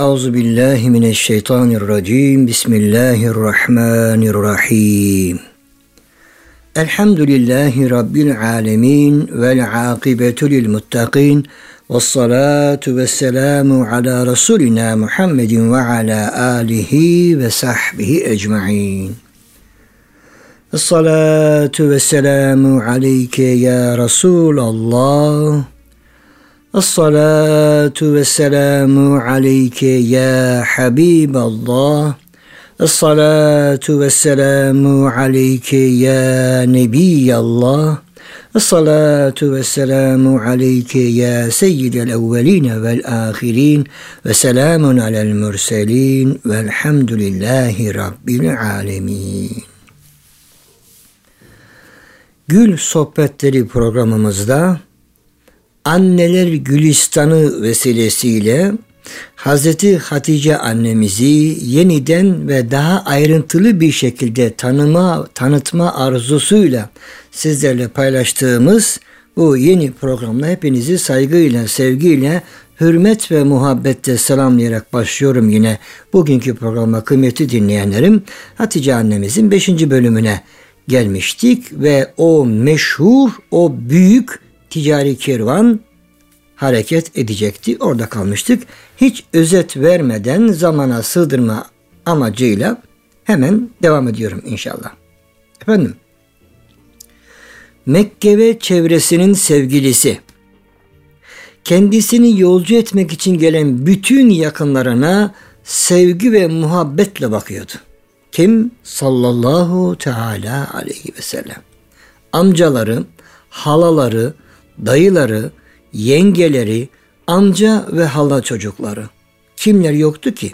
Euzubillahimineşşeytanirracim. Bismillahirrahmanirrahim. Elhamdülillahi Rabbil alemin. Vel akibetu lil muttaqin. Vessalatu vesselamu ala Resulina Muhammedin ve ala alihi ve sahbihi ecma'in. Esselatu vesselamu aleyke ya Resulallah. Esselatu vesselamu aleyke ya Habiballah. Esselatu vesselamu aleyke ya Nebiyallah. Esselatu vesselamu aleyke ya seyyidel evveline vel ahirin. Ve selamun alel mürselin. Velhamdülillahi Rabbil alemin. Gül Sohbetleri programımızda Anneler Gülistanı vesilesiyle Hazreti Hatice annemizi yeniden ve daha ayrıntılı bir şekilde tanıtma arzusuyla sizlerle paylaştığımız bu yeni programla hepinizi saygıyla, sevgiyle, hürmet ve muhabbetle selamlayarak başlıyorum yine bugünkü programa kıymetli dinleyenlerim. Hatice annemizin 5. bölümüne gelmiştik ve o meşhur, o büyük ticari kervan hareket edecekti. Orada kalmıştık. Hiç özet vermeden zamana sığdırma amacıyla hemen devam ediyorum inşallah. Efendim, Mekke ve çevresinin sevgilisi, kendisini yolcu etmek için gelen bütün yakınlarına sevgi ve muhabbetle bakıyordu. Kim? Sallallahu teala aleyhi ve sellem. Amcaları, halaları, dayıları, yengeleri, amca ve hala çocukları. Kimler yoktu ki?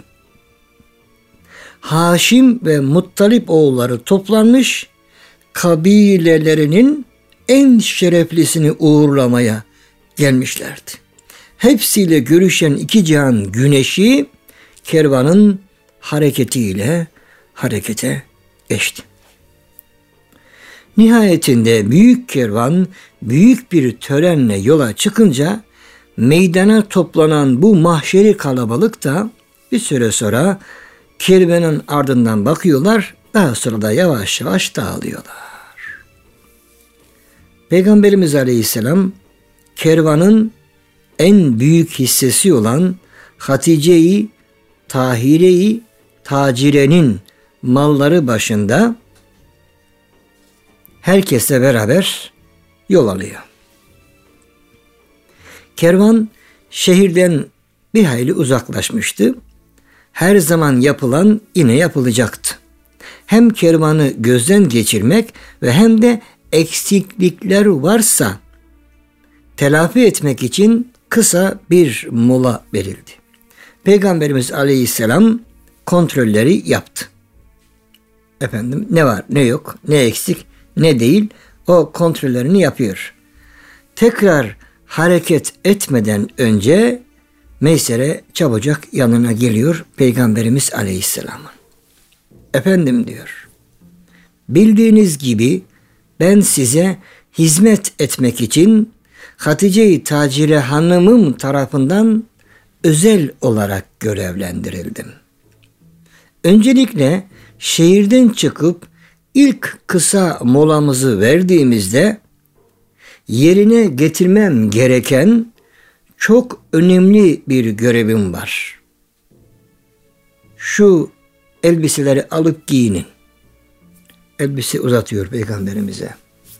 Haşim ve Muttalip oğulları toplanmış, kabilelerinin en şereflisini uğurlamaya gelmişlerdi. Hepsiyle görüşen iki cihan güneşi kervanın hareketiyle harekete geçti. Nihayetinde büyük kervan büyük bir törenle yola çıkınca meydana toplanan bu mahşeri kalabalık da bir süre sonra kervanın ardından bakıyorlar, daha sonra da yavaş yavaş dağılıyorlar. Peygamberimiz Aleyhisselam kervanın en büyük hissesi olan Hatice-i Tahire-i Tacire'nin malları başında herkesle beraber yol alıyor. Kervan şehirden bir hayli uzaklaşmıştı. Her zaman yapılan yine yapılacaktı. Hem kervanı gözden geçirmek ve hem de eksiklikler varsa telafi etmek için kısa bir mola verildi. Peygamberimiz Aleyhisselam kontrolleri yaptı. Efendim, ne var, ne yok, ne eksik, ne değil, o kontrollerini yapıyor. Tekrar hareket etmeden önce Meysere çabucak yanına geliyor Peygamberimiz Aleyhisselam'ın. Efendim diyor, bildiğiniz gibi ben size hizmet etmek için Hatice-i Tacire hanımım tarafından özel olarak görevlendirildim. Öncelikle şehirden çıkıp ilk kısa molamızı verdiğimizde yerine getirmem gereken çok önemli bir görevim var. Şu elbiseleri alıp giyinin. Elbise uzatıyor Peygamberimize.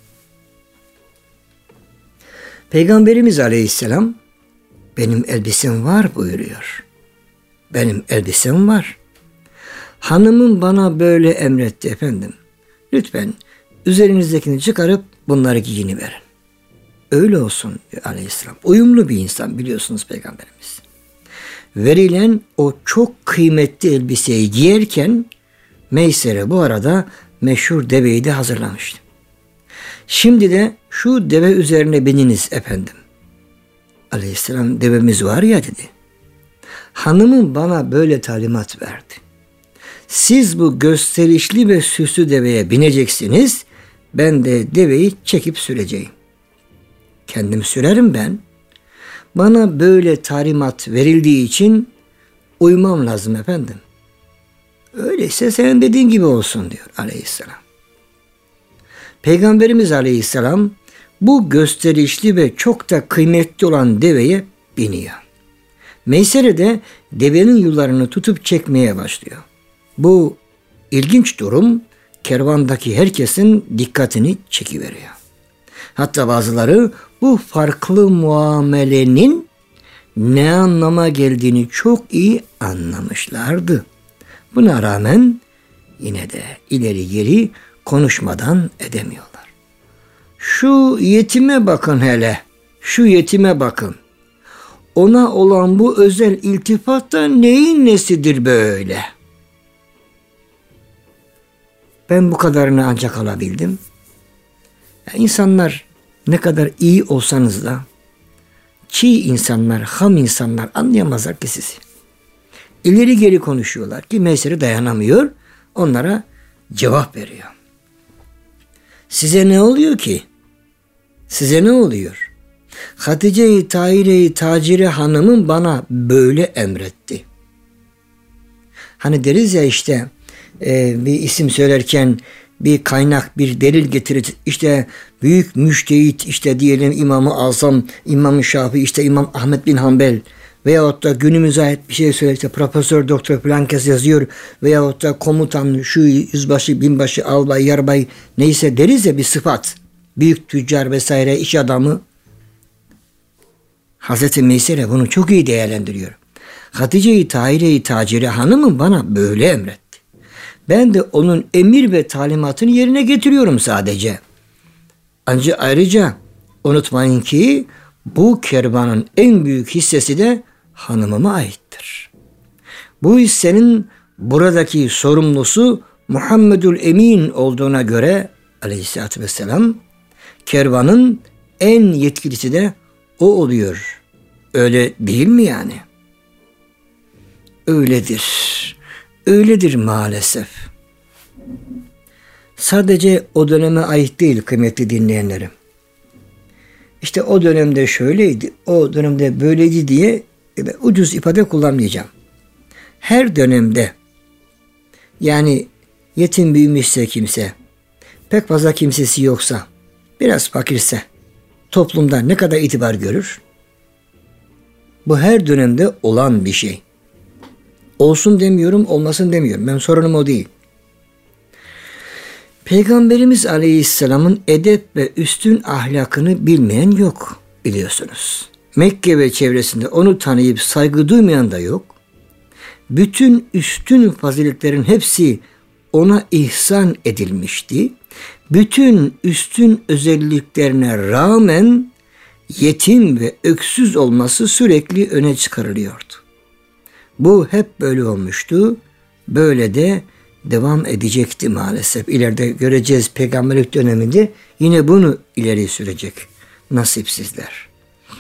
Peygamberimiz Aleyhisselam benim elbisem var buyuruyor. Benim elbisem var. Hanımım bana böyle emretti efendim. Lütfen üzerinizdekini çıkarıp bunları giyiniverin. Öyle olsun diyor Aleyhisselam. Uyumlu bir insan biliyorsunuz Peygamberimiz. Verilen o çok kıymetli elbiseyi giyerken Meysere bu arada meşhur deveyi de hazırlamıştı. Şimdi de şu deve üzerine bininiz efendim. Aleyhisselam devemiz var ya dedi. Hanımım bana böyle talimat verdi. Siz bu gösterişli ve süslü deveye bineceksiniz. Ben de deveyi çekip süreceğim. Kendim sürerim ben. Bana böyle talimat verildiği için uymam lazım efendim. Öyleyse senin dediğin gibi olsun diyor aleyhisselam. Peygamberimiz aleyhisselam bu gösterişli ve çok da kıymetli olan deveye biniyor. Meysere de devenin yularını tutup çekmeye başlıyor. Bu ilginç durum kervandaki herkesin dikkatini çekiveriyor. Hatta bazıları bu farklı muamelenin ne anlama geldiğini çok iyi anlamışlardı. Buna rağmen yine de ileri geri konuşmadan edemiyorlar. Şu yetime bakın hele, şu yetime bakın. Ona olan bu özel iltifat da neyin nesidir böyle? Ben bu kadarını ancak alabildim. İnsanlar ne kadar iyi olsanız da çiğ insanlar, ham insanlar anlayamazlar ki sizi. İleri geri konuşuyorlar ki Meysere dayanamıyor. Onlara cevap veriyor. Size ne oluyor ki? Size ne oluyor? Hatice-i Tahire-i Tacire hanımın bana böyle emretti. Hani deriz ya işte bir isim söylerken bir kaynak, bir delil getirir. İşte büyük müştehit, işte diyelim İmam-ı Azam, İmam-ı Şafii, işte İmam Ahmet bin Hanbel veyahut da günümüze ait bir şey söyler. İşte Profesör Doktor Plankes yazıyor veyahut da komutan, şu yüzbaşı, binbaşı, albay, yarbay neyse deriz ya bir sıfat. Büyük tüccar vesaire, iş adamı. Hazreti Meysere bunu çok iyi değerlendiriyor. Hatice-i Tahire-i Tacire hanımın bana böyle emretti. Ben de onun emir ve talimatını yerine getiriyorum sadece. Ancak ayrıca unutmayın ki bu kervanın en büyük hissesi de hanımıma aittir. Bu hissenin buradaki sorumlusu Muhammedül Emin olduğuna göre aleyhissalatü vesselam kervanın en yetkilisi de o oluyor. Öyle değil mi yani? Öyledir. Öyledir maalesef. Sadece o döneme ait değil kıymetli dinleyenlerim. İşte o dönemde şöyleydi, o dönemde böyleydi diye ucuz ifade kullanmayacağım. Her dönemde yani yetim büyümüşse kimse, pek fazla kimsesi yoksa, biraz fakirse toplumda ne kadar itibar görür? Bu her dönemde olan bir şey. Olsun demiyorum, olmasın demiyorum. Ben sorunum o değil. Peygamberimiz Aleyhisselam'ın edep ve üstün ahlakını bilmeyen yok biliyorsunuz. Mekke ve çevresinde onu tanıyıp saygı duymayan da yok. Bütün üstün faziletlerin hepsi ona ihsan edilmişti. Bütün üstün özelliklerine rağmen yetim ve öksüz olması sürekli öne çıkarılıyordu. Bu hep böyle olmuştu. Böyle de devam edecekti maalesef. İleride göreceğiz peygamberlik döneminde yine bunu ileri sürecek nasipsizler.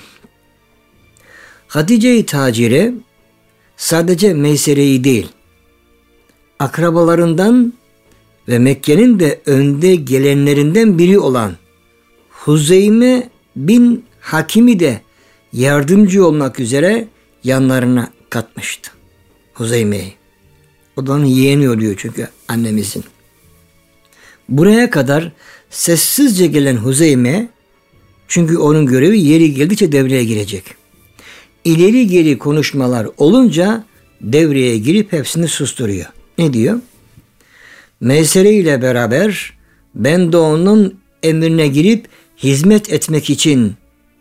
Hatice-i Tacire sadece Meysere'yi değil, akrabalarından ve Mekke'nin de önde gelenlerinden biri olan Huzeyme bin Hakim'i de yardımcı olmak üzere yanlarına katmıştı. Huzeyme'yi. O da onun yeğeni oluyor çünkü annemizin. Buraya kadar sessizce gelen Huzeyme, çünkü onun görevi yeri geldikçe devreye girecek. İleri geri konuşmalar olunca devreye girip hepsini susturuyor. Ne diyor? Meysere ile beraber ben de onun emrine girip hizmet etmek için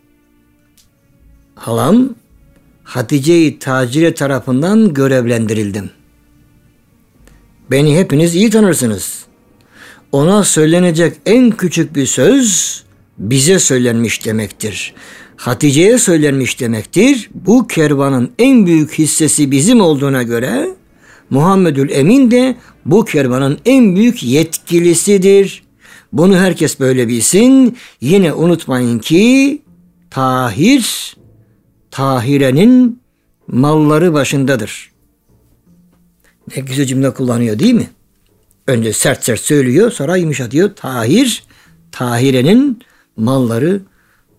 halam Hatice-i Tacire tarafından görevlendirildim. Beni hepiniz iyi tanırsınız. Ona söylenecek en küçük bir söz bize söylenmiş demektir. Hatice'ye söylenmiş demektir. Bu kervanın en büyük hissesi bizim olduğuna göre Muhammedül Emin de bu kervanın en büyük yetkilisidir. Bunu herkes böyle bilsin. Yine unutmayın ki Tahire'nin malları başındadır. Ne güzel cümle kullanıyor değil mi? Önce sert sert söylüyor, sonra yumuşatıyor. Tahire'nin malları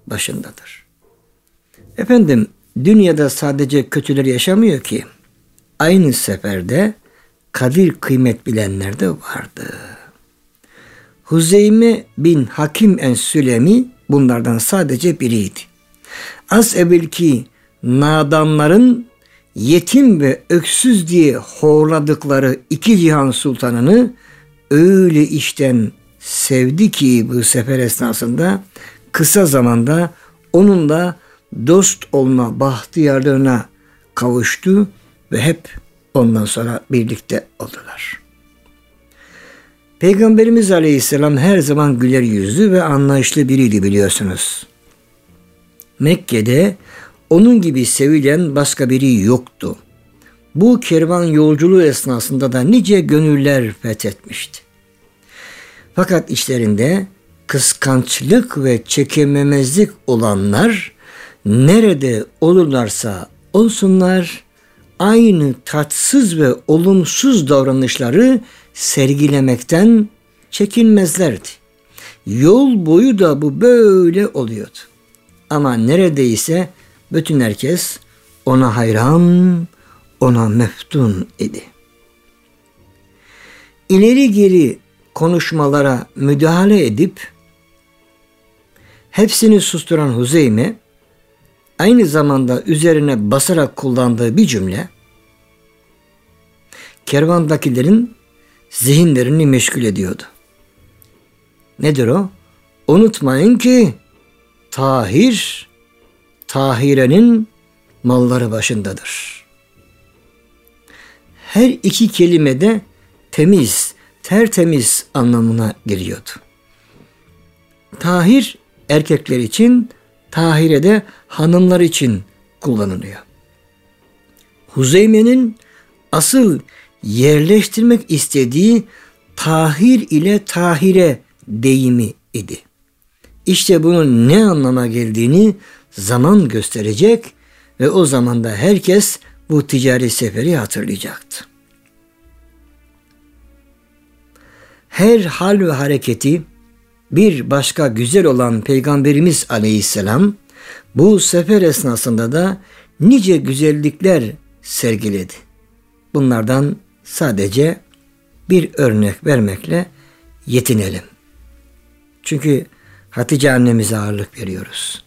başındadır. Efendim, dünyada sadece kötüler yaşamıyor ki. aynı seferde kadir kıymet bilenler de vardı. Huzeyme bin Hakim en-Sülemi bunlardan sadece biriydi. Az evvelki nadanların yetim ve öksüz diye horladıkları iki cihan sultanını öyle işten sevdi ki bu sefer esnasında kısa zamanda onunla dost olma bahtiyarlığına kavuştu ve hep ondan sonra birlikte oldular. Peygamberimiz Aleyhisselam her zaman güler yüzlü ve anlayışlı biriydi biliyorsunuz. Mekke'de onun gibi sevilen başka biri yoktu. Bu kervan yolculuğu esnasında da nice gönüller fethetmişti. Fakat içlerinde kıskançlık ve çekememezlik olanlar nerede olurlarsa olsunlar aynı tatsız ve olumsuz davranışları sergilemekten çekinmezlerdi. Yol boyu da bu böyle oluyordu. Ama neredeyse bütün herkes ona hayran, ona meftun idi. İleri geri konuşmalara müdahale edip hepsini susturan Huzeyme aynı zamanda üzerine basarak kullandığı bir cümle kervandakilerin zihinlerini meşgul ediyordu. Nedir o? Unutmayın ki Tahire'nin malları başındadır. Her iki kelime de temiz, tertemiz anlamına geliyordu. Tahir erkekler için, Tahire de hanımlar için kullanılıyor. Huzeyme'nin asıl yerleştirmek istediği Tahir ile Tahire deyimi idi. İşte bunun ne anlama geldiğini zaman gösterecek ve o zaman da herkes bu ticari seferi hatırlayacaktı. Her hal ve hareketi bir başka güzel olan Peygamberimiz Aleyhisselam bu sefer esnasında da nice güzellikler sergiledi. Bunlardan sadece bir örnek vermekle yetinelim. Çünkü Hatice annemize ağırlık veriyoruz.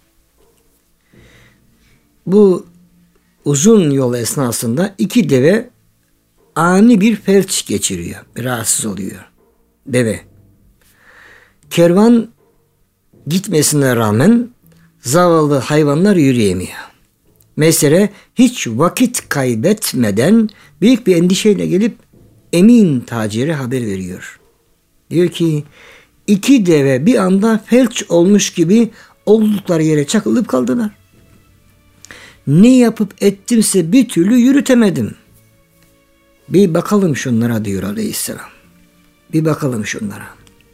Bu uzun yol esnasında iki deve ani bir felç geçiriyor. Rahatsız oluyor. Deve. Kervan gitmesine rağmen zavallı hayvanlar yürüyemiyor. Mesele hiç vakit kaybetmeden büyük bir endişeyle gelip Emin tacire haber veriyor. Diyor ki iki deve bir anda felç olmuş gibi oldukları yere çakılıp kaldılar. Ne yapıp ettimse bir türlü yürütemedim. Bir bakalım şunlara diyor Aleyhisselam. Bir bakalım şunlara.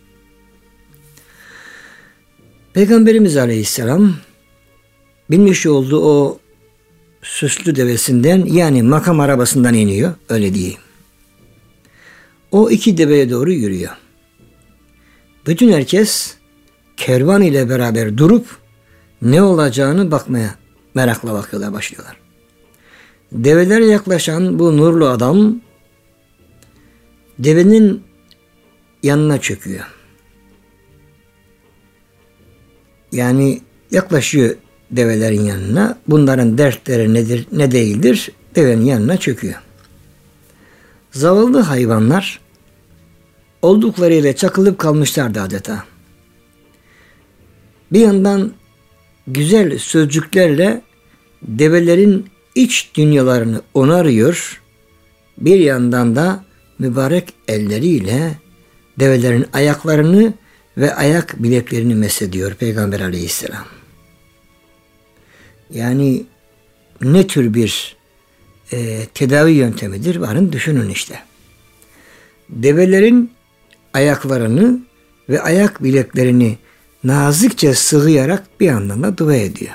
Peygamberimiz Aleyhisselam binmiş olduğu o süslü devesinden yani makam arabasından iniyor. Öyle diyeyim. O iki deveye doğru yürüyor. Bütün herkes kervan ile beraber durup ne olacağını bakmaya merakla bakıyorlar, başlıyorlar. Develere yaklaşan bu nurlu adam devenin yanına çöküyor. Yani yaklaşıyor develerin yanına. Bunların dertleri nedir, ne değildir? Devenin yanına çöküyor. Zavallı hayvanlar oldukları yere çakılıp kalmışlardı adeta. Bir yandan güzel sözcüklerle develerin iç dünyalarını onarıyor. Bir yandan da mübarek elleriyle develerin ayaklarını ve ayak bileklerini mesediyor Peygamber Aleyhisselam. Yani ne tür bir tedavi yöntemidir? Varın düşünün işte. Develerin ayaklarını ve ayak bileklerini nazikçe sıvayarak bir yandan da dua ediyor.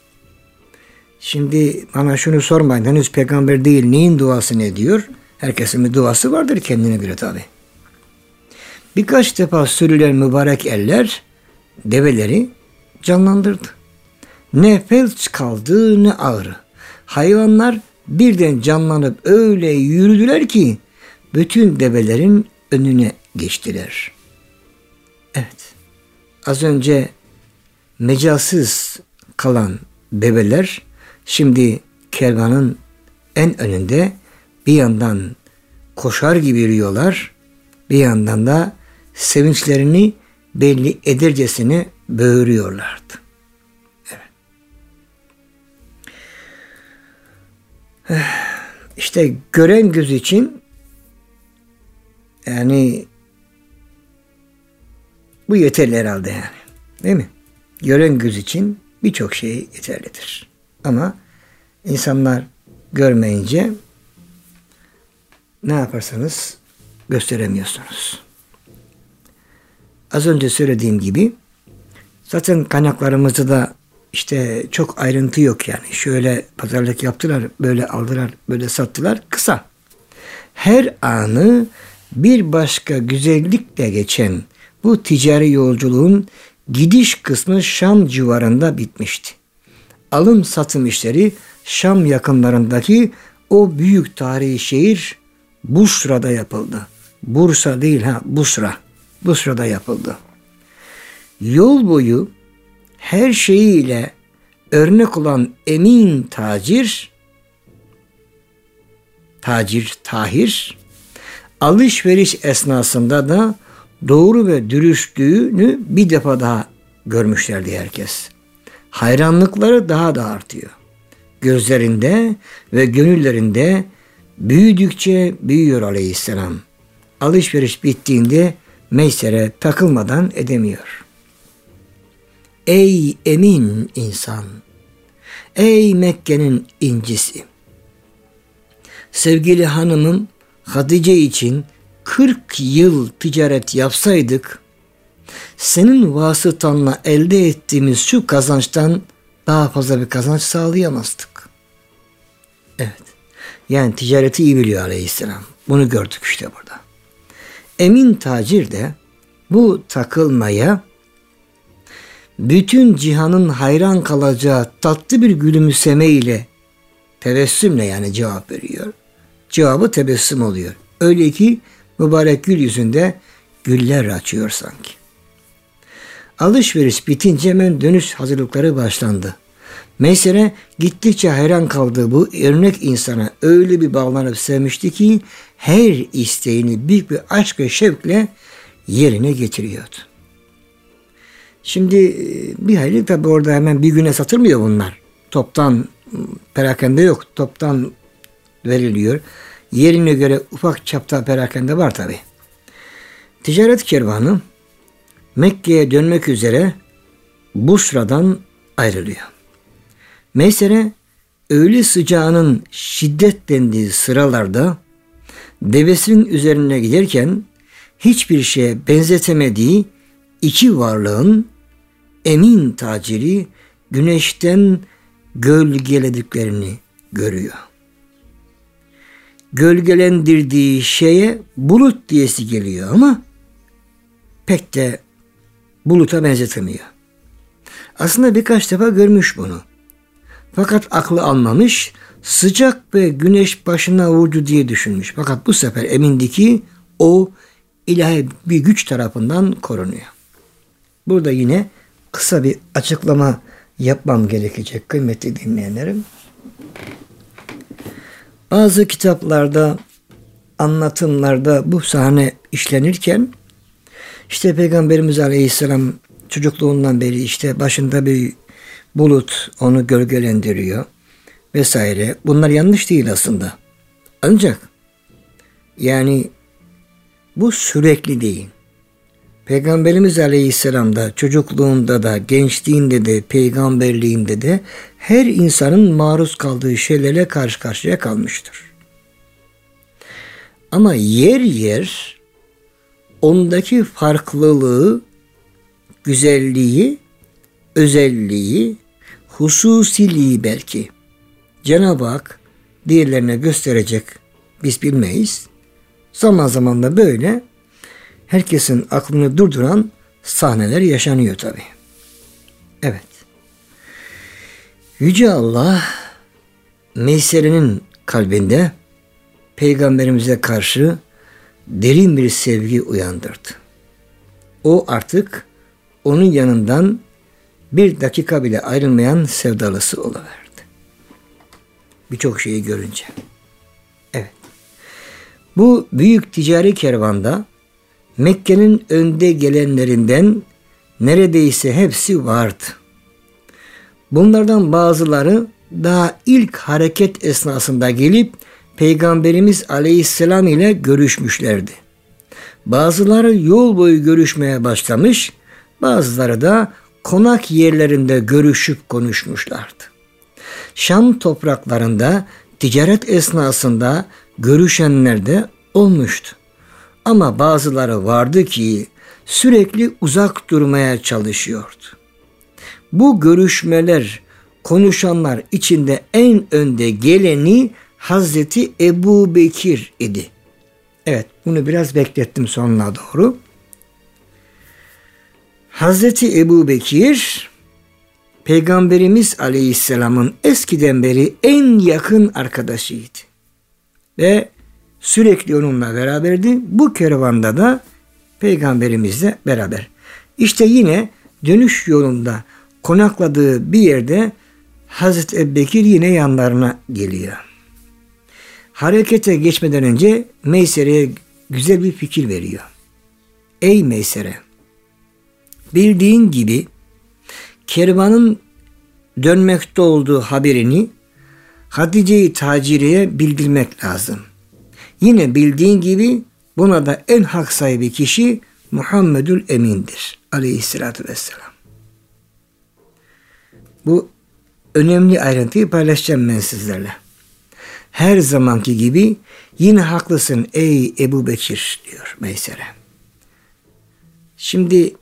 Şimdi bana şunu sormayın. Henüz peygamber değil. Neyin duasını ediyor? Herkesin bir duası vardır kendine göre tabi. Birkaç defa sürülen mübarek eller develeri canlandırdı. Ne felç kaldı ne ağrı. Hayvanlar birden canlanıp öyle yürüdüler ki bütün develerin önüne geçtiler. Evet, az önce mecalsiz kalan develer şimdi kervanın en önünde bir yandan koşar gibi yürüyorlar, bir yandan da sevinçlerini belli edercesine böğürüyorlardı. Evet. İşte gören göz için yani bu yeterli herhalde yani. Değil mi? Gören göz için birçok şey yeterlidir. Ama insanlar görmeyince ne yaparsanız gösteremiyorsunuz. Az önce söylediğim gibi zaten kaynaklarımızda da işte çok ayrıntı yok yani. Şöyle pazarlık yaptılar, böyle aldılar, böyle sattılar. Kısa. Her anı bir başka güzellikle geçen bu ticari yolculuğun gidiş kısmı Şam civarında bitmişti. Alım satım işleri Şam yakınlarındaki o büyük tarihi şehir Busra'da yapıldı. Bursa değil Busra. Busra'da yapıldı. Yol boyu her şeyiyle örnek olan emin Tahir, alışveriş esnasında da doğru ve dürüstlüğünü bir defa daha görmüşlerdi herkes. Hayranlıkları daha da artıyor. Gözlerinde ve gönüllerinde büyüdükçe büyüyor aleyhisselam. Alışveriş bittiğinde Meyser'e takılmadan edemiyor. Ey emin insan! Ey Mekke'nin incisi! Sevgili hanımım Hatice için 40 yıl ticaret yapsaydık, senin vasıtanla elde ettiğimiz şu kazançtan daha fazla bir kazanç sağlayamazdık. Evet. Yani ticareti iyi biliyor aleyhisselam. Bunu gördük işte burada. Emin tacir de bu takılmaya bütün cihanın hayran kalacağı tatlı bir gülümseme ile tebessümle yani cevap veriyor. Cevabı tebessüm oluyor. Öyle ki mübarek gül yüzünde güller açıyor sanki. Alışveriş bitince hemen dönüş hazırlıkları başlandı. Meyser'e gittikçe hayran kaldığı bu örnek insana öyle bir bağlanıp sevmişti ki her isteğini büyük bir aşk ve şevkle yerine getiriyordu. Şimdi bir hayli tabi orada hemen bir güne satılmıyor bunlar. Toptan perakende yok. Toptan veriliyor. Yerine göre ufak çapta perakende var tabi. Ticaret kervanı Mekke'ye dönmek üzere Busra'dan ayrılıyor. Meyser'e öğle sıcağının şiddetlendiği sıralarda devesinin üzerine giderken hiçbir şeye benzetemediği iki varlığın emin taciri güneşten gölgelediklerini görüyor. Gölgelendirdiği şeye bulut diyesi geliyor ama pek de buluta benzetemiyor. Aslında birkaç defa görmüş bunu. Fakat aklı almamış, sıcak ve güneş başına vurdu diye düşünmüş. Fakat bu sefer emindi ki o ilahi bir güç tarafından korunuyor. Burada yine kısa bir açıklama yapmam gerekecek kıymetli dinleyenlerim. Bazı kitaplarda, anlatımlarda bu sahne işlenirken işte Peygamberimiz Aleyhisselam çocukluğundan beri işte başında bir bulut onu gölgelendiriyor vesaire. Bunlar yanlış değil aslında. Ancak yani bu sürekli değil. Peygamberimiz Aleyhisselam da çocukluğunda da gençliğinde de peygamberliğinde de her insanın maruz kaldığı şeylerle karşı karşıya kalmıştır. Ama yer yer ondaki farklılığı, güzelliği, özelliği, hususiliği belki Cenab-ı Hak diğerlerine gösterecek, biz bilmeyiz. Zaman zaman da böyle herkesin aklını durduran sahneler yaşanıyor tabi. Evet. Yüce Allah Meyser'in kalbinde Peygamberimize karşı derin bir sevgi uyandırdı. O artık onun yanından bir dakika bile ayrılmayan sevdalısı oluverdi. Birçok şeyi görünce. Evet. Bu büyük ticari kervanda Mekke'nin önde gelenlerinden neredeyse hepsi vardı. Bunlardan bazıları daha ilk hareket esnasında gelip Peygamberimiz Aleyhisselam ile görüşmüşlerdi. Bazıları yol boyu görüşmeye başlamış, bazıları da konak yerlerinde görüşüp konuşmuşlardı. Şam topraklarında ticaret esnasında görüşenler de olmuştu. Ama bazıları vardı ki sürekli uzak durmaya çalışıyordu. Bu görüşmeler, konuşanlar içinde en önde geleni Hazreti Ebu Bekir idi. Evet, bunu biraz beklettim sonuna doğru. Hazreti Ebu Bekir, Peygamberimiz Aleyhisselam'ın eskiden beri en yakın arkadaşıydı. Ve sürekli onunla beraberdi. Bu kervanda da Peygamberimizle beraber. İşte yine dönüş yolunda konakladığı bir yerde Hazreti Ebubekir yine yanlarına geliyor. Harekete geçmeden önce Meysere'ye güzel bir fikir veriyor. Ey Meysere, bildiğin gibi kervanın dönmekte olduğu haberini Hatice-i Tacire'ye bildirmek lazım. Yine bildiğin gibi buna da en hak sahibi kişi Muhammedül Emin'dir. Aleyhissalatü vesselam. Bu önemli ayrıntıyı paylaşacağım ben sizlerle. Her zamanki gibi yine haklısın ey Ebu Bekir diyor Meysere. Şimdi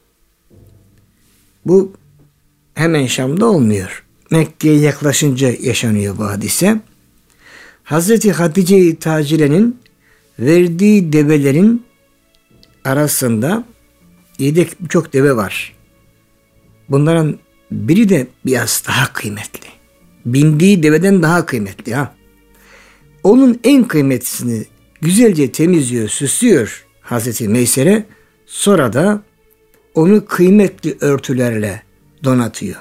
bu hemen Şam'da olmuyor. Mekke'ye yaklaşınca yaşanıyor bu hadise. Hazreti Hatice-i Tacire'nin verdiği develerin arasında yedek birçok deve var. Bunların biri de biraz daha kıymetli. Bindiği deveden daha kıymetli ha. Onun en kıymetlisini güzelce temizliyor, süslüyor Hazreti Meysere. Sonra da onu kıymetli örtülerle donatıyor.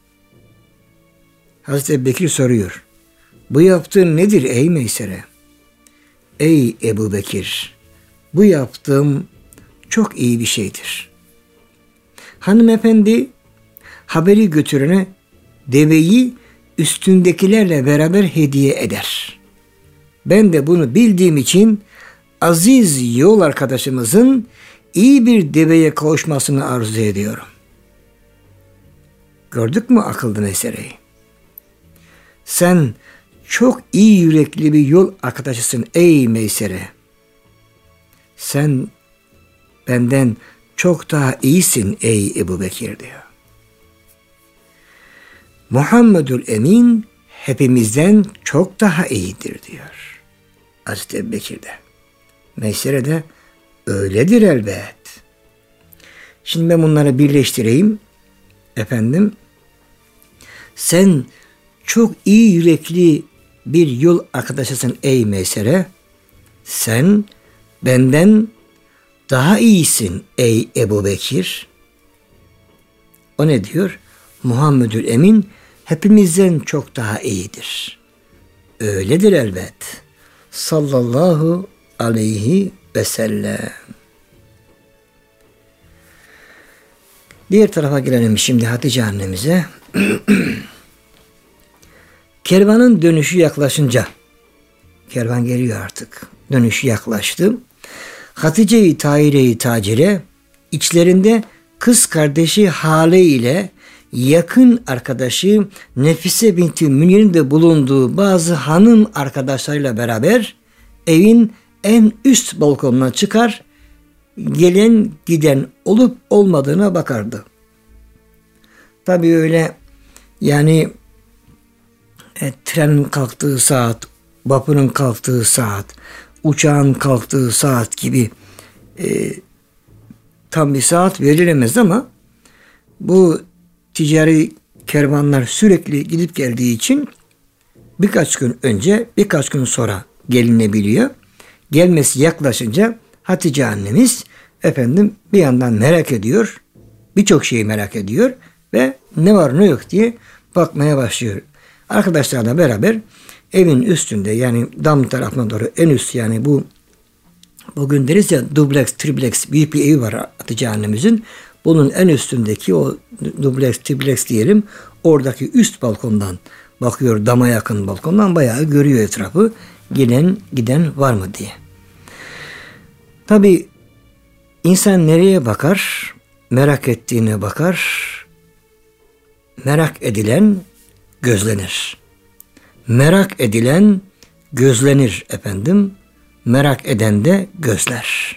Hazreti Ebubekir soruyor. Bu yaptığın nedir ey Meysere? Ey Ebubekir, bu yaptığım çok iyi bir şeydir. Hanımefendi haberi götürene deveyi üstündekilerle beraber hediye eder. Ben de bunu bildiğim için aziz yol arkadaşımızın iyi bir deveye kavuşmasını arzu ediyorum. Gördük mü akıllı Meysere'yi? Sen çok iyi yürekli bir yol arkadaşısın ey Meysere. Sen benden çok daha iyisin ey Ebubekir diyor. Muhammedül Emin hepimizden çok daha iyidir diyor Hazreti Ebubekir'de. Meysere de öyledir elbet. Şimdi ben bunları birleştireyim. Efendim, sen çok iyi yürekli bir yol arkadaşısın ey Meysere. Sen benden daha iyisin ey Ebubekir. O ne diyor? Muhammedül Emin hepimizden çok daha iyidir. Öyledir elbet. Sallallahu aleyhi ve sellem. Diğer tarafa gelelim şimdi Hatice annemize. Kervanın dönüşü yaklaşınca, kervan geliyor artık, dönüşü yaklaştı. Hatice-i Tahire'yi Tacire, içlerinde kız kardeşi Hale ile yakın arkadaşı Nefise binti Münir'in de bulunduğu bazı hanım arkadaşlarıyla beraber evin en üst balkonuna çıkar, gelen giden olup olmadığına bakardı. Tabii öyle yani trenin kalktığı saat, vapurun kalktığı saat, uçağın kalktığı saat gibi tam bir saat verilemez ama bu ticari kervanlar sürekli gidip geldiği için birkaç gün önce, birkaç gün sonra gelinebiliyor. Gelmesi yaklaşınca Hatice annemiz bir yandan merak ediyor. Birçok şeyi merak ediyor ve ne var ne yok diye bakmaya başlıyor. Arkadaşlarla beraber evin üstünde, yani dam tarafına doğru en üst, yani bugün deriz ya dubleks, tripleks büyük bir evi var Hatice annemizin. Bunun en üstündeki o dubleks, tripleks diyelim, oradaki üst balkondan bakıyor, dama yakın balkondan bayağı görüyor etrafı. Gelen giden var mı diye. Tabii insan nereye bakar? Merak ettiğine bakar. Merak edilen gözlenir. Merak edilen gözlenir efendim. Merak eden de gözler.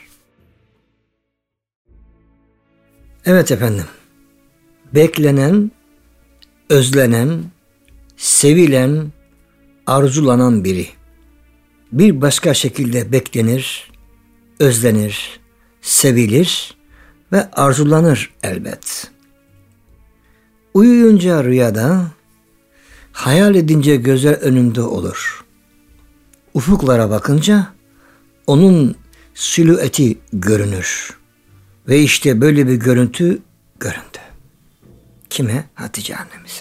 Evet efendim. Beklenen, özlenen, sevilen, arzulanan biri bir başka şekilde beklenir, özlenir, sevilir ve arzulanır elbet. Uyuyunca rüyada, hayal edince gözler önünde olur. Ufuklara bakınca onun silüeti görünür. Ve işte böyle bir görüntü göründü. Kime? Hatice annemize.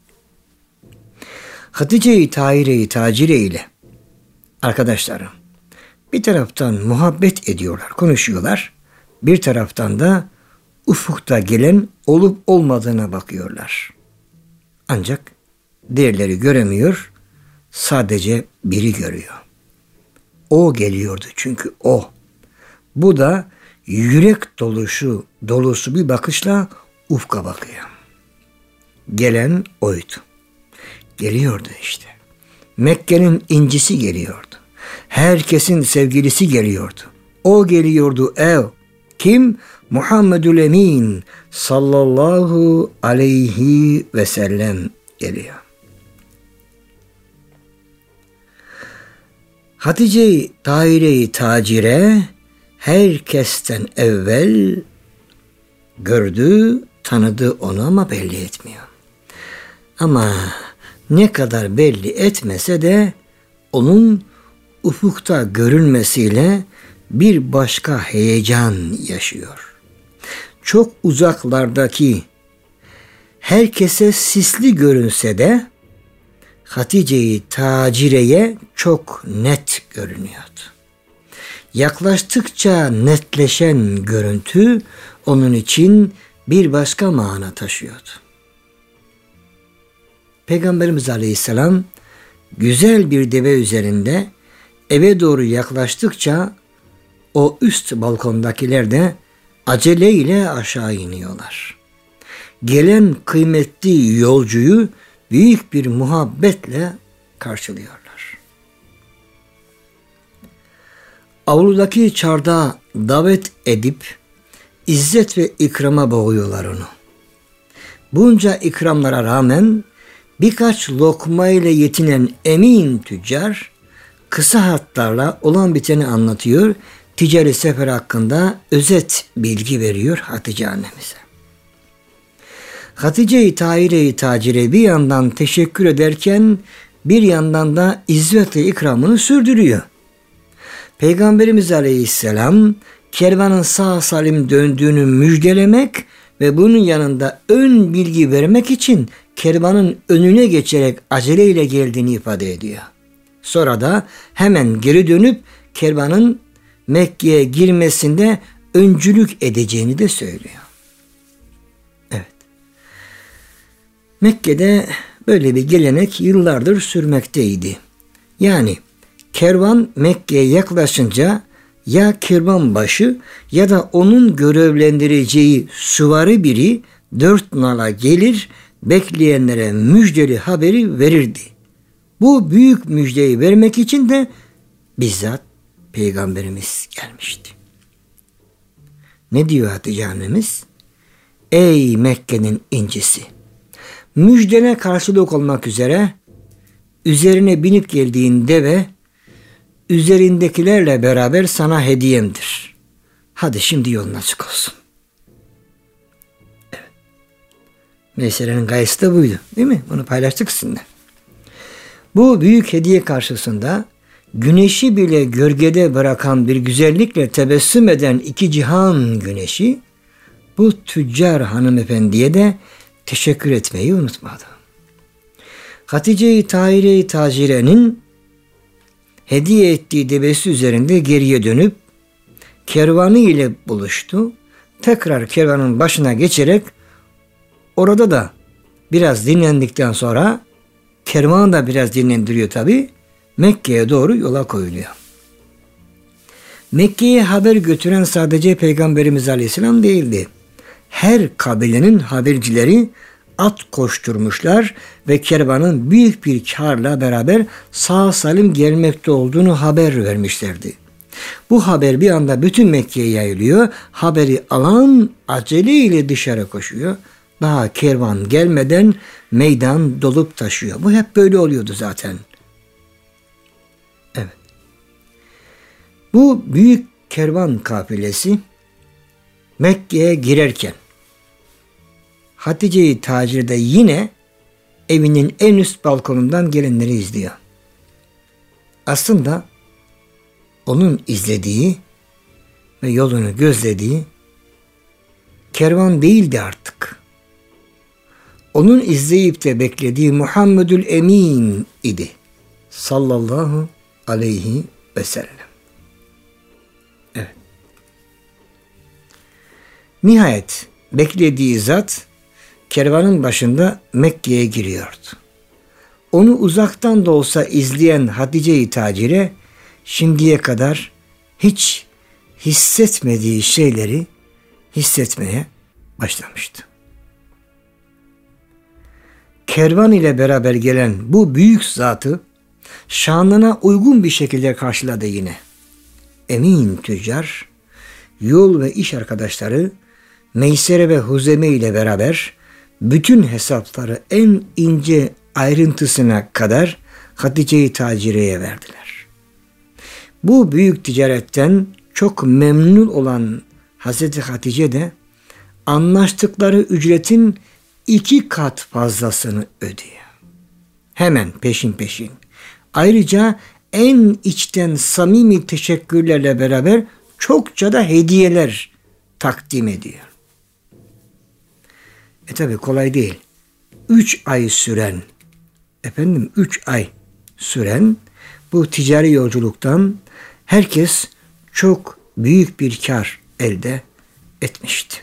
Hatice-i Tahire-i Tacire ile arkadaşlarım bir taraftan muhabbet ediyorlar, konuşuyorlar. Bir taraftan da ufukta gelen olup olmadığına bakıyorlar. Ancak diğerleri göremiyor, sadece biri görüyor. O geliyordu çünkü o. Bu da yürek dolusu bir bakışla ufka bakıyor. Gelen oydu. Geliyordu işte. Mekke'nin incisi geliyordu. Herkesin sevgilisi geliyordu. O geliyordu Kim? Muhammedül Emin sallallahu aleyhi ve sellem geliyor. Hatice-i Tahire-i Tacire herkesten evvel gördü, tanıdı onu ama belli etmiyor. Ama ne kadar belli etmese de onun ufukta görünmesiyle bir başka heyecan yaşıyor. Çok uzaklardaki herkese sisli görünse de Hatice-i Tacire'ye çok net görünüyordu. Yaklaştıkça netleşen görüntü onun için bir başka mana taşıyordu. Peygamberimiz Aleyhisselam güzel bir deve üzerinde eve doğru yaklaştıkça o üst balkondakiler de aceleyle aşağı iniyorlar. Gelen kıymetli yolcuyu büyük bir muhabbetle karşılıyorlar. Avludaki çardağa davet edip izzet ve ikrama boğuyorlar onu. Bunca ikramlara rağmen birkaç lokma ile yetinen emin tüccar kısa hatlarla olan biteni anlatıyor. Ticari sefer hakkında özet bilgi veriyor Hatice annemize. Hatice-i Tahire-i Tacire bir yandan teşekkür ederken bir yandan da izzet ve ikramını sürdürüyor. Peygamberimiz Aleyhisselam kervanın sağ salim döndüğünü müjdelemek ve bunun yanında ön bilgi vermek için kervanın önüne geçerek aceleyle geldiğini ifade ediyor. Sonra da hemen geri dönüp kervanın Mekke'ye girmesinde öncülük edeceğini de söylüyor. Evet. Mekke'de böyle bir gelenek yıllardır sürmekteydi. Yani kervan Mekke'ye yaklaşınca ya kervanbaşı ya da onun görevlendireceği süvari biri 4 nala gelir, bekleyenlere müjdeli haberi verirdi. Bu büyük müjdeyi vermek için de bizzat Peygamberimiz gelmişti. Ne diyor Hatice annemiz? Ey Mekke'nin incisi! Müjdene karşılık olmak üzere üzerine binip geldiğin deve üzerindekilerle beraber sana hediyemdir. Hadi şimdi yolun açık olsun. Evet. Meselenin gayesi de buydu. Değil mi? Bunu paylaştık sizinle. Bu büyük hediye karşısında güneşi bile gölgede bırakan bir güzellikle tebessüm eden iki cihan güneşi bu tüccar hanımefendiye de teşekkür etmeyi unutmadı. Hatice-i Tahire-i Tacire'nin hediye ettiği devesi üzerinde geriye dönüp kervanı ile buluştu. Tekrar kervanın başına geçerek orada da biraz dinlendikten sonra kervanı da biraz dinlendiriyor tabi. Mekke'ye doğru yola koyuluyor. Mekke'ye haber götüren sadece Peygamberimiz Aleyhisselam değildi. Her kabilenin habercileri at koşturmuşlar ve kervanın büyük bir karla beraber sağ salim gelmekte olduğunu haber vermişlerdi. Bu haber bir anda bütün Mekke'ye yayılıyor. Haberi alan aceleyle dışarı koşuyor. Daha kervan gelmeden meydan dolup taşıyor. Bu hep böyle oluyordu zaten. Evet. Bu büyük kervan kafilesi Mekke'ye girerken Hatice-i Tacir de yine evinin en üst balkonundan gelenleri izliyor. Aslında onun izlediği ve yolunu gözlediği kervan değildi artık. Onun izleyip de beklediği Muhammedül Emin idi. Sallallahu aleyhi ve sellem. Evet. Nihayet beklediği zat kervanın başında Mekke'ye giriyordu. Onu uzaktan da olsa izleyen Hatice-i Tacire şimdiye kadar hiç hissetmediği şeyleri hissetmeye başlamıştı. Kervan ile beraber gelen bu büyük zatı şanına uygun bir şekilde karşıladı yine. Emin tüccar, yol ve iş arkadaşları Meysere ve Huzeme ile beraber bütün hesapları en ince ayrıntısına kadar Hatice-i Tacire'ye verdiler. Bu büyük ticaretten çok memnun olan Hazreti Hatice de anlaştıkları ücretin 2 kat fazlasını ödüyor. Hemen peşin peşin. Ayrıca en içten samimi teşekkürlerle beraber çokça da hediyeler takdim ediyor. Tabi kolay değil. 3 ay süren, 3 ay süren bu ticari yolculuktan herkes çok büyük bir kar elde etmişti.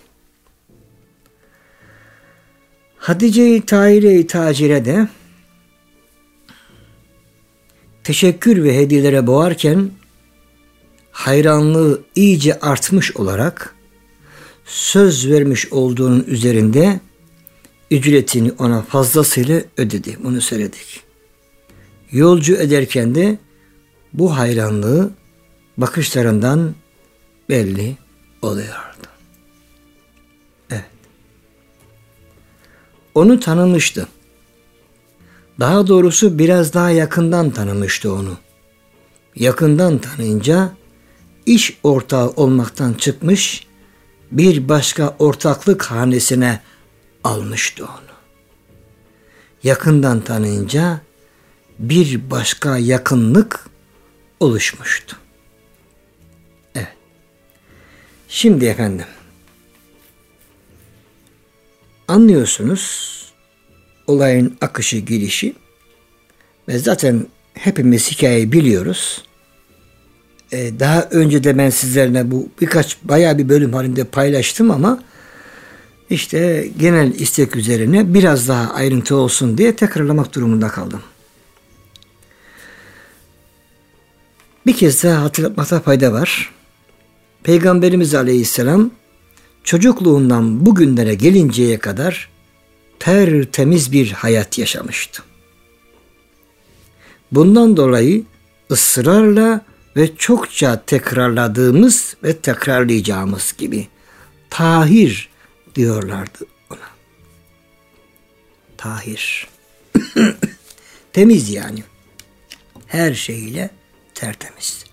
Hatice-i Tahire-i Tacire de teşekkür ve hediyelere boğarken hayranlığı iyice artmış olarak söz vermiş olduğunun üzerinde ücretini ona fazlasıyla ödedi. Bunu söyledik. Yolcu ederken de bu hayranlığı bakışlarından belli oluyordu. Evet. Onu tanımıştı. Daha doğrusu biraz daha yakından tanımıştı onu. Yakından tanıyınca iş ortağı olmaktan çıkmış, bir başka ortaklık hanesine almıştı onu. Yakından tanıyınca bir başka yakınlık oluşmuştu. Evet. Şimdi efendim, anlıyorsunuz olayın akışı, gelişi ve zaten hepimiz hikayeyi biliyoruz. Daha önce de ben sizlerle bu bayağı bir bölüm halinde paylaştım ama işte genel istek üzerine biraz daha ayrıntı olsun diye tekrarlamak durumunda kaldım. Bir kez daha hatırlatmakta fayda var. Peygamberimiz Aleyhisselam çocukluğundan bugünlere gelinceye kadar tertemiz bir hayat yaşamıştı. Bundan dolayı ısrarla ve çokça tekrarladığımız ve tekrarlayacağımız gibi tahir diyorlardı ona. Tahir. Temiz yani. Her şeyiyle tertemiz.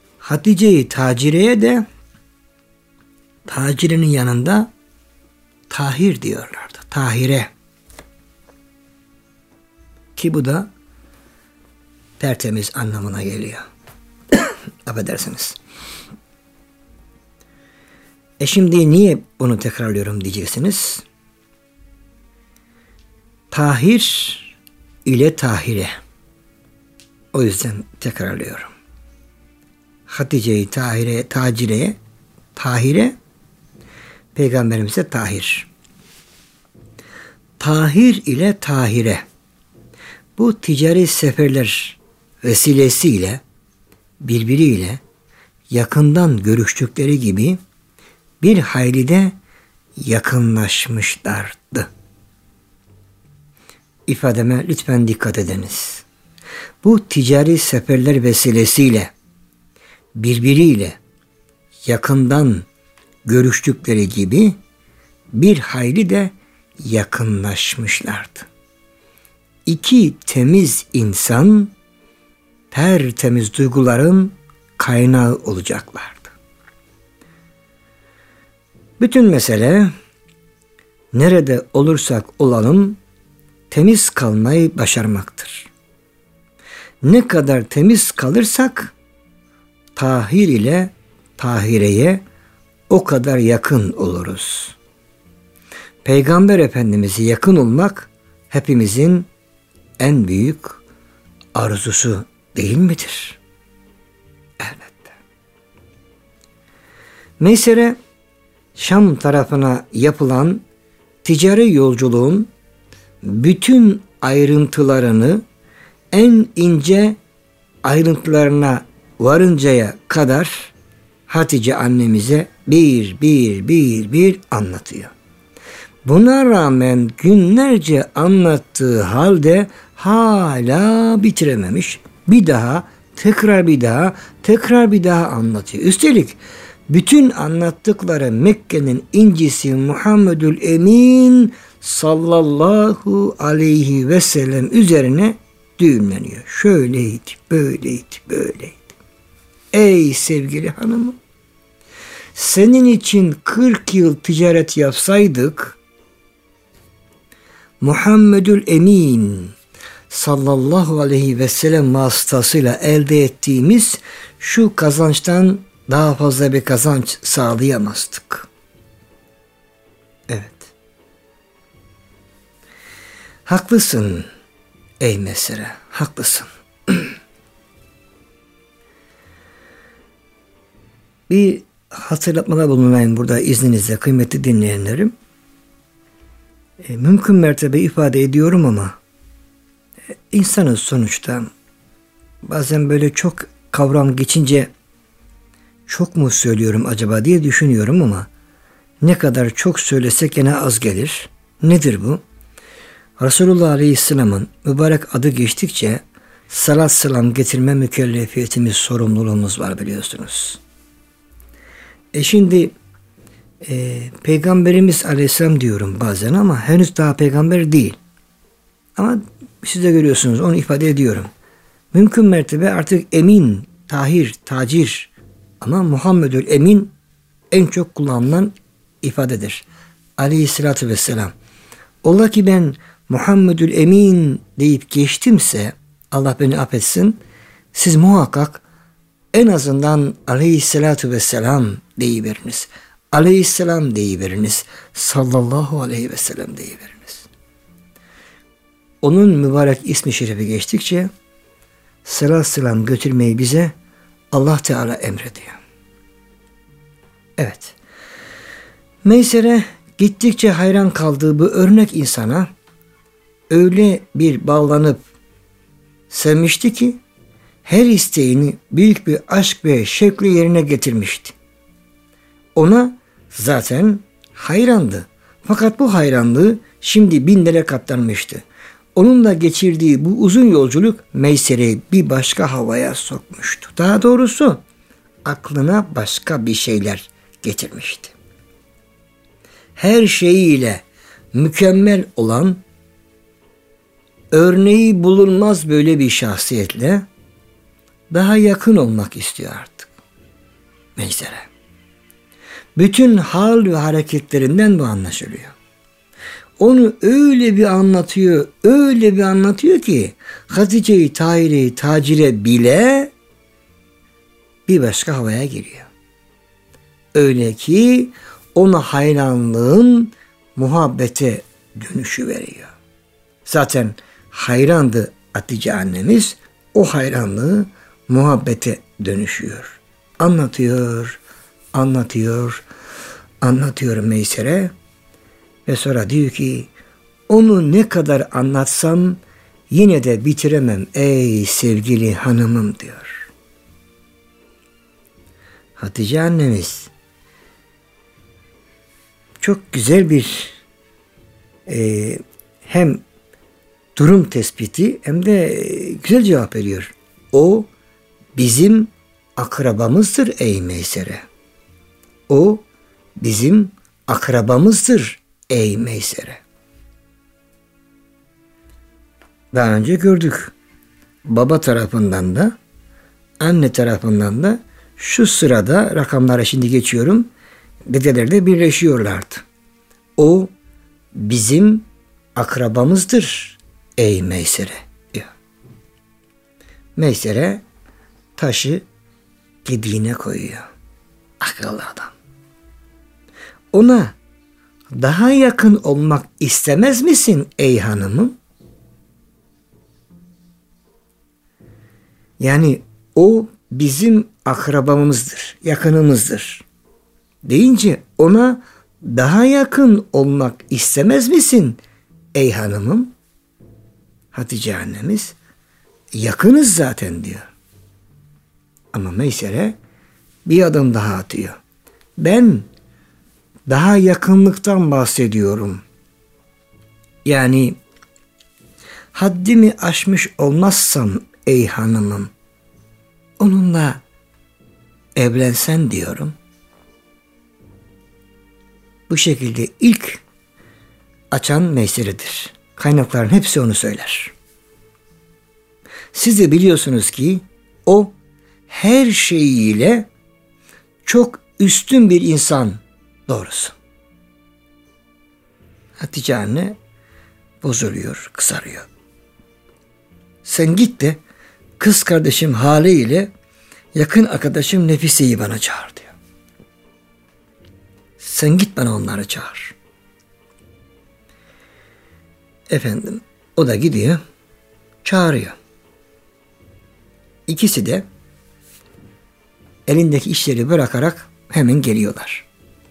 Hatice-i Tacire'ye de Tacire'nin yanında tahir diyorlardı. Tahire. Ki bu da tertemiz anlamına geliyor. Affedersiniz. Şimdi niye bunu tekrarlıyorum diyeceksiniz. Tahir ile tahire. O yüzden tekrarlıyorum. Hatice-i Tahire, Peygamberimize tahir. Tahir ile tahire. Bu ticari seferler vesilesiyle birbiriyle yakından görüştükleri gibi bir hayli de yakınlaşmışlardı. İfademe lütfen dikkat ediniz. Bu ticari seferler vesilesiyle birbiriyle yakından görüştükleri gibi bir hayli de yakınlaşmışlardı. İki temiz insan tertemiz duyguların kaynağı olacaklardı. Bütün mesele nerede olursak olalım temiz kalmayı başarmaktır. Ne kadar temiz kalırsak tahir ile tahireye o kadar yakın oluruz. Peygamber Efendimiz'e yakın olmak hepimizin en büyük arzusu değil midir? Elbette. Mesela Şam tarafına yapılan ticari yolculuğun bütün ayrıntılarını en ince ayrıntılarına varıncaya kadar Hatice annemize bir anlatıyor. Buna rağmen günlerce anlattığı halde hala bitirememiş. Tekrar bir daha anlatıyor. Üstelik bütün anlattıkları Mekke'nin incisi Muhammedül Emin sallallahu aleyhi ve sellem üzerine düğümleniyor. Şöyleydi, böyleydi. Ey sevgili hanımım, senin için 40 yıl ticaret yapsaydık, Muhammedül Emin sallallahu aleyhi ve sellem vasıtasıyla elde ettiğimiz şu kazançtan daha fazla bir kazanç sağlayamazdık. Evet. Haklısın ey Mesere, haklısın. Bir hatırlatmada bulunayım burada izninizle kıymetli dinleyenlerim. Mümkün mertebe ifade ediyorum ama insanız sonuçta. Bazen böyle çok kavram geçince çok mu söylüyorum acaba diye düşünüyorum ama ne kadar çok söylesek gene az gelir. Nedir bu? Resulullah Aleyhisselam'ın mübarek adı geçtikçe salat selam getirme mükellefiyetimiz, sorumluluğumuz var biliyorsunuz. Şimdi Peygamberimiz Aleyhisselam diyorum bazen ama henüz daha peygamber değil. Ama siz de görüyorsunuz, onu ifade ediyorum. Mümkün mertebe artık emin, tahir, tacir ama Muhammedül Emin en çok kullanılan ifadedir. Aleyhissalatü vesselam. Ola ki ben Muhammedül Emin deyip geçtimse Allah beni affetsin. Siz muhakkak en azından Aleyhissalatü vesselam deyiveriniz. Aleyhisselam deyiveriniz. Sallallahu aleyhi ve sellem deyiveriniz. Onun mübarek ismi şerifi geçtikçe salat selam götürmeyi bize Allah Teala emrediyor. Evet. Meysere gittikçe hayran kaldığı bu örnek insana öyle bir bağlanıp sevmişti ki her isteğini büyük bir aşk ve şevkle yerine getirmişti. Ona zaten hayrandı. Fakat bu hayranlığı şimdi binlere katlanmıştı. Onunla geçirdiği bu uzun yolculuk Meysere'yi bir başka havaya sokmuştu. Daha doğrusu aklına başka bir şeyler getirmişti. Her şeyiyle mükemmel olan, örneği bulunmaz böyle bir şahsiyetle daha yakın olmak istiyor artık Meysere. Bütün hal ve hareketlerinden bu anlaşılıyor. Onu öyle bir anlatıyor, öyle bir anlatıyor ki Hatice-i Tahire-i Tacire bile bir başka havaya giriyor. Öyle ki ona hayranlığın muhabbete dönüşü veriyor. Zaten hayrandı Hatice annemiz, o hayranlığı muhabbete dönüşüyor. Anlatıyor Meyser'e ve sonra diyor ki onu ne kadar anlatsam yine de bitiremem ey sevgili hanımım diyor. Hatice annemiz çok güzel bir hem durum tespiti hem de güzel cevap veriyor. O bizim akrabamızdır ey Meyser'e. O bizim akrabamızdır ey Meyser'e. Daha önce gördük. Baba tarafından da anne tarafından da şu sırada rakamlara şimdi geçiyorum. Dedeler de birleşiyorlardı. O bizim akrabamızdır ey Meyser'e diyor. Meyser'e taşı gediğine koyuyor. Akıllı adam. Ona daha yakın olmak istemez misin ey hanımım? Yani o bizim akrabamızdır, yakınımızdır deyince ona daha yakın olmak istemez misin ey hanımım? Hatice annemiz yakınız zaten diyor. Ama Meyser'e bir adım daha atıyor. Ben daha yakınlıktan bahsediyorum. Yani haddimi aşmış olmazsam ey hanımım onunla evlensen diyorum. Bu şekilde ilk açan Meyser'edir. Kaynakların hepsi onu söyler. Siz de biliyorsunuz ki o her şeyiyle çok üstün bir insan doğrusu. Hatice anne bozuluyor, kızarıyor. Sen git de kız kardeşim Hale ile yakın arkadaşım Nefise'yi bana çağır diyor. Sen git bana onları çağır. Efendim o da gidiyor, çağırıyor. İkisi de elindeki işleri bırakarak hemen geliyorlar.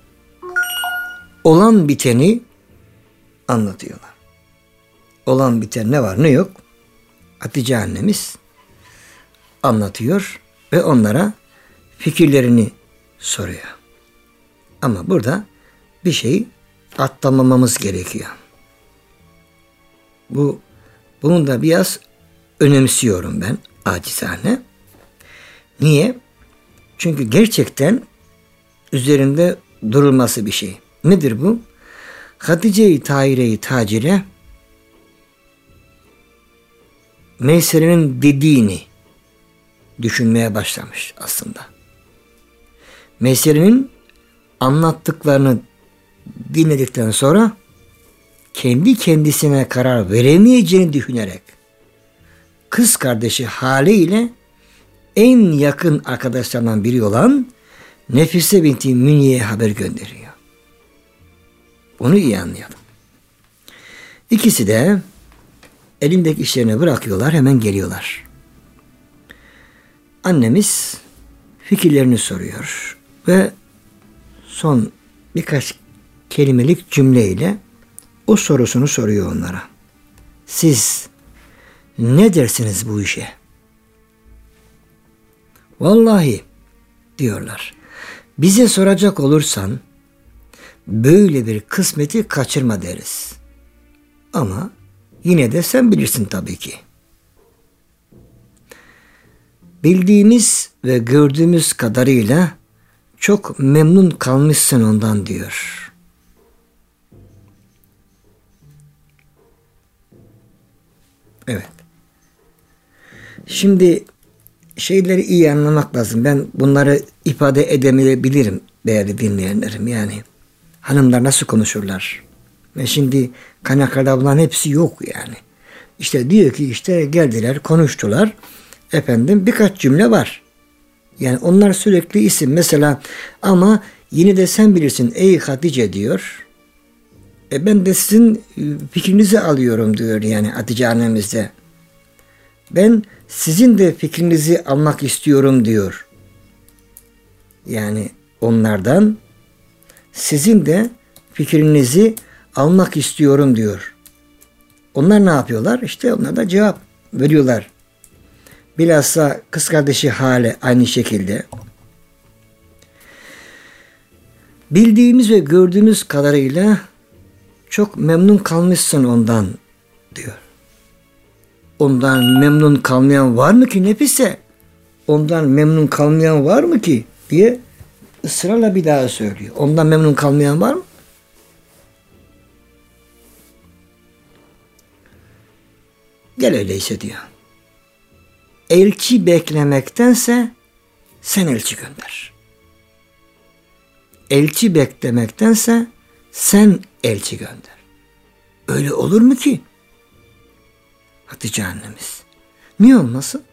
Olan biteni anlatıyorlar. Olan biten ne var ne yok Hatice annemiz anlatıyor ve onlara fikirlerini soruyor. Ama burada bir şey atlamamamız gerekiyor. Bunu da biraz önemsiyorum ben acizane. Niye? Çünkü gerçekten üzerinde durulması bir şey. Nedir bu? Hatice-i Tahire-i Tacire Meyser'in dediğini düşünmeye başlamış aslında. Meyser'in anlattıklarını dinledikten sonra kendi kendisine karar veremeyeceğini düşünerek kız kardeşi Hale ile en yakın arkadaşlarından biri olan Nefise binti Münye'ye haber gönderiyor. Onu iyi anlayalım. İkisi de elindeki işlerini bırakıyorlar, hemen geliyorlar. Annemiz fikirlerini soruyor ve son birkaç kelimelik cümleyle o sorusunu soruyor onlara. Siz ne dersiniz bu işe? Vallahi diyorlar. Bize soracak olursan böyle bir kısmeti kaçırma deriz. Ama yine de sen bilirsin tabii ki. Bildiğimiz ve gördüğümüz kadarıyla çok memnun kalmışsın ondan diyor. Evet. Şimdi şeyleri iyi anlamak lazım. Ben bunları ifade edemeyebilirim değerli dinleyenlerim. Yani hanımlar nasıl konuşurlar? Ve şimdi kaynaklarda bunların hepsi yok yani. İşte diyor ki işte geldiler, konuştular. Efendim birkaç cümle var. Yani onlar sürekli isim. Mesela ama yine de sen bilirsin ey Hatice diyor. Ben de sizin fikrinizi alıyorum diyor yani Hatice annemiz de. Ben sizin de fikrinizi almak istiyorum diyor. Yani onlardan sizin de fikrinizi almak istiyorum diyor. Onlar ne yapıyorlar? İşte onlar da cevap veriyorlar. Bilhassa kız kardeşi Hale aynı şekilde. Bildiğimiz ve gördüğümüz kadarıyla çok memnun kalmışsın ondan diyor. Ondan memnun kalmayan var mı ki Nefise? Ondan memnun kalmayan var mı ki? Diye ısrarla bir daha söylüyor. Ondan memnun kalmayan var mı? Gel öyleyse diyor. Elçi beklemektense sen elçi gönder. Elçi beklemektense sen elçi gönder. Öyle olur mu ki? Hatice annemiz. Niye olmasın?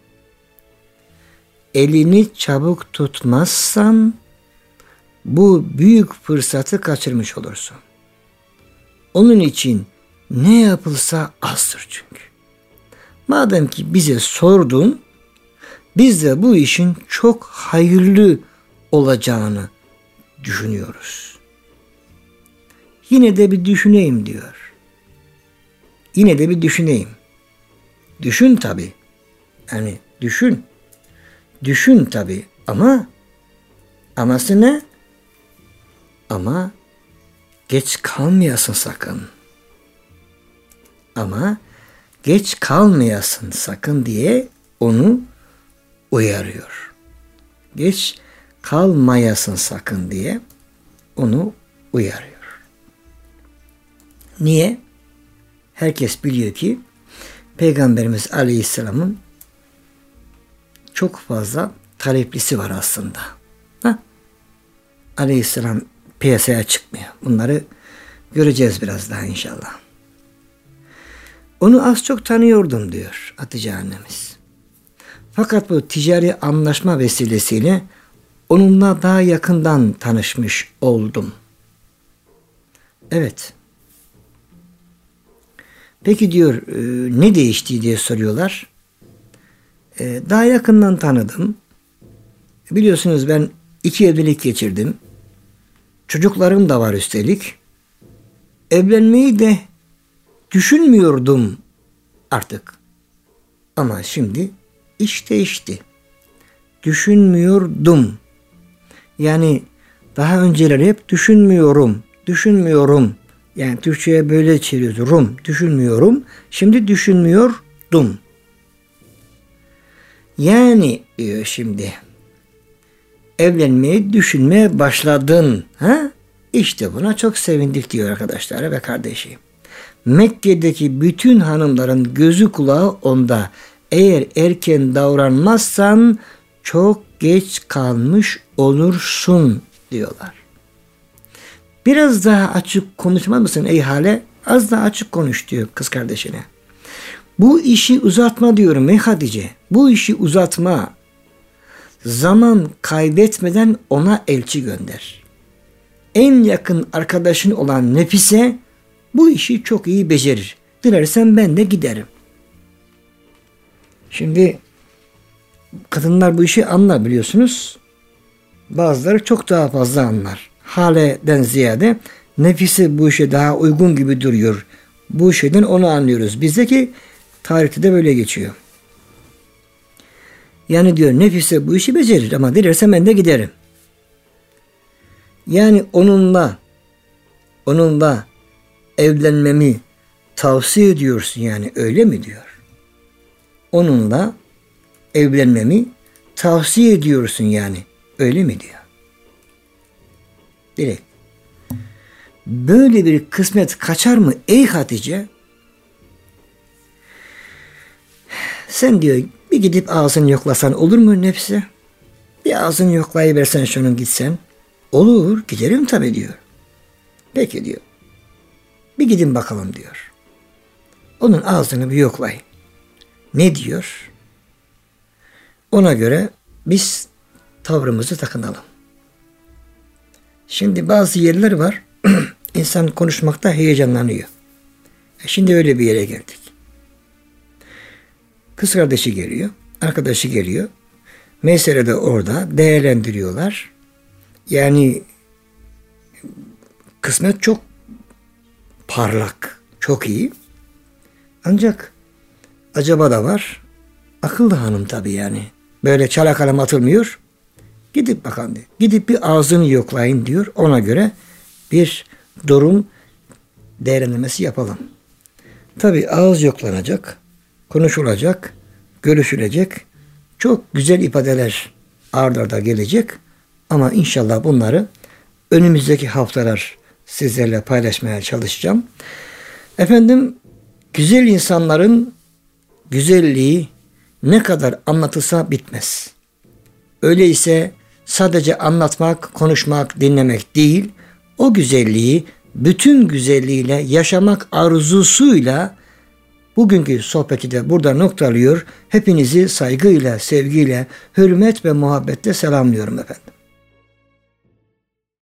Elini çabuk tutmazsan bu büyük fırsatı kaçırmış olursun. Onun için ne yapılsa azdır çünkü. Madem ki bize sordun, biz de bu işin çok hayırlı olacağını düşünüyoruz. Yine de bir düşüneyim diyor. Yine de bir düşüneyim. Düşün tabii. Yani düşün. Düşün tabii ama aması ne? Ama geç kalmayasın sakın. Ama geç kalmayasın sakın diye onu uyarıyor. Geç kalmayasın sakın diye onu uyarıyor. Niye? Herkes biliyor ki Peygamberimiz Aleyhisselam'ın çok fazla taleplisi var aslında. Aleyhisselam piyasaya çıkmıyor. Bunları göreceğiz biraz daha inşallah. Onu az çok tanıyordum diyor Hatice annemiz. Fakat bu ticari anlaşma vesilesiyle onunla daha yakından tanışmış oldum. Evet. Peki diyor ne değişti diye soruyorlar. Daha yakından tanıdım. Biliyorsunuz ben 2 evlilik geçirdim. Çocuklarım da var üstelik. Evlenmeyi de düşünmüyordum artık. Ama şimdi iş değişti. Düşünmüyordum. Yani daha önceleri hep düşünmüyorum. Yani Türkçe'ye böyle çeviriyorum. Düşünmüyorum. Şimdi düşünmüyordum. Yani diyor şimdi. Evlenmeyi düşünmeye başladın. Ha? İşte buna çok sevindik diyor arkadaşlar ve kardeşim. Mekke'deki bütün hanımların gözü kulağı onda. Eğer erken davranmazsan çok geç kalmış olursun diyorlar. Biraz daha açık konuşmaz mısın ey Hale? Az daha açık konuş diyor kız kardeşine. Bu işi uzatma diyorum ey Hatice. Bu işi uzatma. Zaman kaybetmeden ona elçi gönder. En yakın arkadaşın olan Nefise bu işi çok iyi becerir. Dilersen ben de giderim. Şimdi kadınlar bu işi anlar biliyorsunuz. Bazıları çok daha fazla anlar. Hale'den ziyade Nefise bu işe daha uygun gibi duruyor. Bu şeyden onu anlıyoruz. Bizdeki tarihte de böyle geçiyor. Yani diyor Nefise bu işi becerir ama dilerse ben de giderim. Yani onunla evlenmemi tavsiye ediyorsun yani öyle mi diyor. Onunla evlenmemi tavsiye ediyorsun yani öyle mi diyor. Direkt. Böyle bir kısmet kaçar mı ey Hatice? Sen diyor bir gidip ağzını yoklasan olur mu Nefise? Bir ağzını yoklayıversen şunun gitsen. Olur giderim tabii diyor. Peki diyor. Bir gidin bakalım diyor. Onun ağzını bir yoklayın. Ne diyor? Ona göre biz tavrımızı takınalım. Şimdi bazı yerler var. İnsan konuşmakta heyecanlanıyor. Şimdi öyle bir yere geldik. Kız kardeşi geliyor. Arkadaşı geliyor. Mesele de orada. Değerlendiriyorlar. Yani kısmet çok parlak. Çok iyi. Ancak acaba da var. Akıllı hanım tabii yani. Böyle çala kalem atılmıyor. Gidip bakalım diyor. Gidip bir ağzını yoklayın diyor. Ona göre bir durum değerlendirmesi yapalım. Tabii ağız yoklanacak. Konuşulacak. Görüşülecek. Çok güzel ifadeler ard arda gelecek. Ama inşallah bunları önümüzdeki haftalar sizlerle paylaşmaya çalışacağım. Efendim, güzel insanların güzelliği ne kadar anlatılsa bitmez. Öyleyse sadece anlatmak, konuşmak, dinlemek değil, o güzelliği bütün güzelliğiyle yaşamak arzusuyla bugünkü sohbeti de burada noktalıyor. Hepinizi saygıyla, sevgiyle, hürmet ve muhabbetle selamlıyorum efendim.